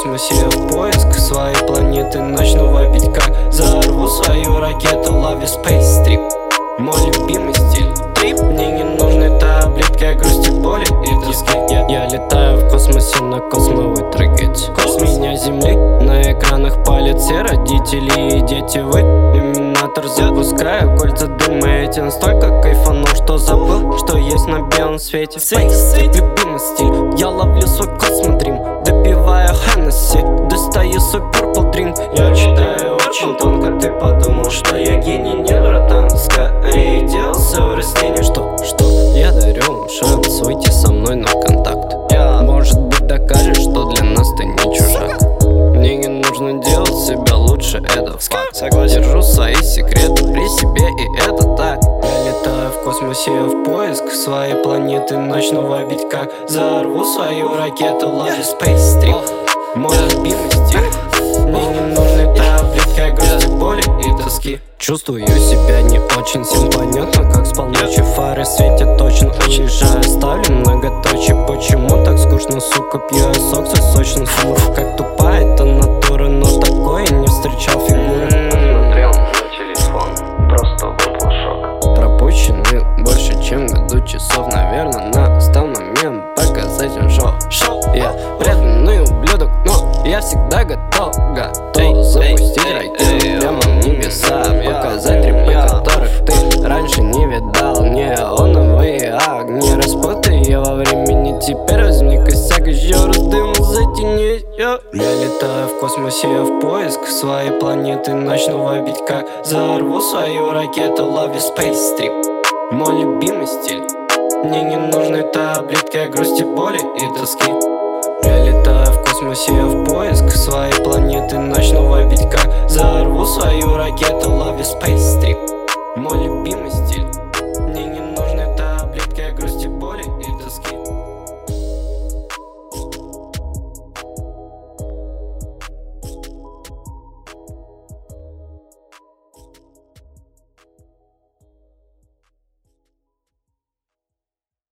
космосе я в поиск своей планеты. Начну вопить, как взорву свою ракету. Love you space trip, мой любимый стиль. Трип, мне не нужны таблетки о грусти, боли и тоски. Я летаю в космосе на космовой трагедии. Космос меня земли, на экранах палят все родители и дети. Вы иллюминатор запускаю, кольца дыма эти. Настолько кайфанул, что забыл, что есть на белом свете. Space Trip, любимый стиль. Я ловлю свой космотрим, допиваю Хеннесси, достаю свой Purple Drink. Я читаю очень тонко, ты подумал, что я гений? Не, братан, скорее делался в растении. Что? Я дарю вам шанс выйти со мной на контакт. Может быть, докажешь, что для нас ты не чужак. Мне не нужно делать себя лучше, это факт. Согласен. Держу свои секреты при себе, и это так. Я летаю в космосе, я в поиск своей планеты. Начну вопить, как взорву свою ракету. Love you space trip, мой любимый стиль. Мне не нужны таблетки о грусти, боли и тоски. Чувствую себя не очень, всем понятно, как с полночи фары светят точно. Уезжаю, ставлю многоточие. Почему так скучно, сука, пью я сок со сочным сумрак. Как тупая эта натура, но такое не встречал фигуры. Смотрел на телефон, просто выпал шок. Пропущены больше, чем году часов. Наверное, настал момент показать им шоу. Я преданный ублюдок, но я всегда готов запустить ракету прямо в небеса. Показать римы, которых ты раньше не видал. Неоновые огни распутые во времени. Теперь возьми косяк, еще раз дым затяни. Я летаю в космосе, я в поиск своей планеты. Начну вопить, как взорву свою ракету. Love you space trip, мой любимый стиль. Мне не нужны таблетки о грусти, боли и тоски. Я летаю в космосе, я в поиск своей планеты. Начну вопить, как взорву свою ракету. Love you space trip, мой любимый стиль.